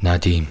ندیم.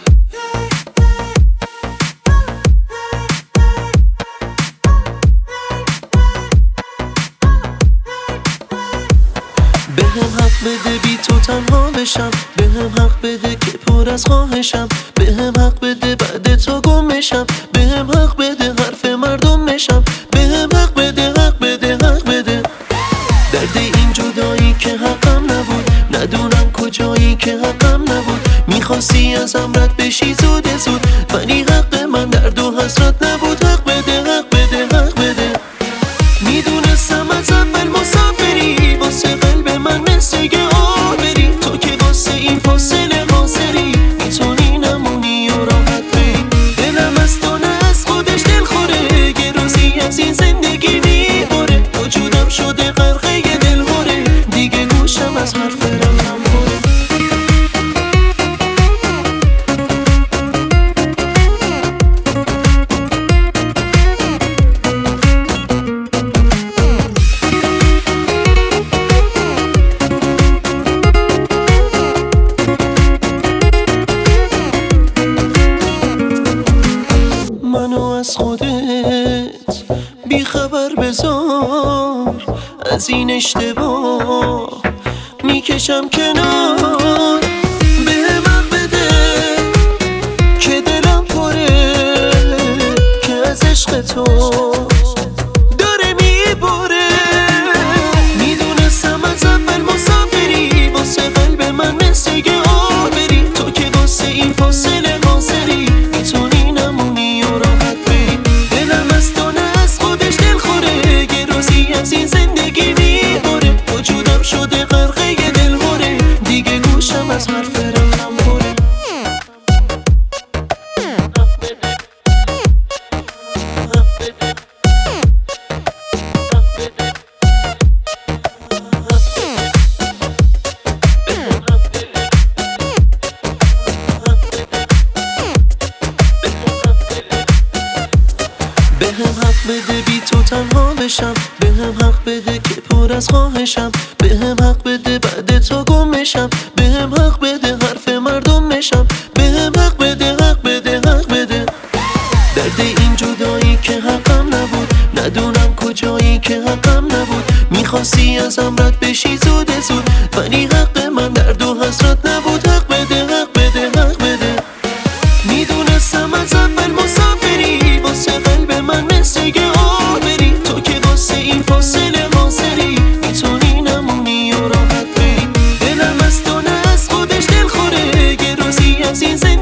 بهم حق بده بی تو تنها بشم، بهم حق بده که پر از خواهشم، بهم حق بده بعد تو گم بشم، بهم حق بده حرف مردم بشم، بهم حق بده حق بده حق بده. درد این جدایی که حقم نبود، ندونم کجایی که حقم نبود، میخواستی ازم رد بشی زود زود، ولی حق من درد و حسرت نبود. حق بده حق بده حق بده. میدونستم از اول مسافری، واسه قلب من مثل که آه بری، تو که واسه این فاصله حاضری، میتونی نمونی و راحت بری. دلم از تو نه از خودش دل خوره، یه روزی از این زندگی میباره، وجودم شده غرقه دل خوره، دیگه گوشم از حرف رفتم پره. منو از خودت بی خبر بذار، از این اشتباه میکشم کنار. بهم حق بده که دلم پره، که از عشق تو داره میبره. میدونستم از اول مسافری، واسه قلب من مثل که آه بری، تو که واسه این فاصله حاضری، میتونی نمونی و راحت بری. دلم از تو نه از خودش دل خوره، یه روزی از این زندگی میباره، وجودم شده غرقه دل خوره، دیگه گوشم از حرف رفتم پره. بهم حق بده بی تو تنها بشم، بهم حق بده که پر از خواهشم، بهم حق بده بعد تو گم بشم، بهم حق بده حرف مردم بشم، بهم حق بده حق بده حق بده. درد این جدایی که حقم نبود، ندونم کجایی که حقم نبود، میخواستی ازم رد بشی زود زود، ولی حق من درد و حسرت نبود. حق بده حق بده حق بده. میدونستم از اول مسافری، واسه قلب من مثل که آه بری، تو که واسه این فاصله حاضری، میتونی نمونی و راحت بری. دلم از تو نه از خودش دل خوره، یه روزی از این